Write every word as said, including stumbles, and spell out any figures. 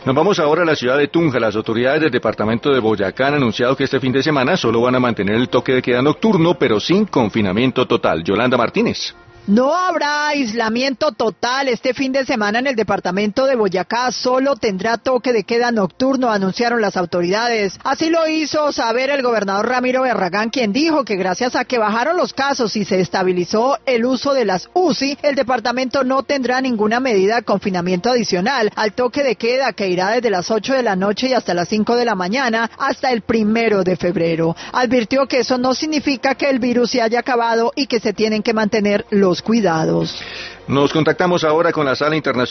Nos vamos ahora a la ciudad de Tunja. Las autoridades del departamento de Boyacá han anunciado que este fin de semana solo van a mantener el toque de queda nocturno, pero sin confinamiento total. Yolanda Martínez. No habrá aislamiento total este fin de semana en el departamento de Boyacá, solo tendrá toque de queda nocturno, anunciaron las autoridades. Así lo hizo saber el gobernador Ramiro Barragán, quien dijo que gracias a que bajaron los casos y se estabilizó el uso de las U C I, el departamento no tendrá ninguna medida de confinamiento adicional al toque de queda que irá desde las ocho de la noche y hasta las cinco de la mañana hasta el primero de febrero. Advirtió que eso no significa que el virus se haya acabado y que se tienen que mantener los cuidados. Nos contactamos ahora con la Sala Internacional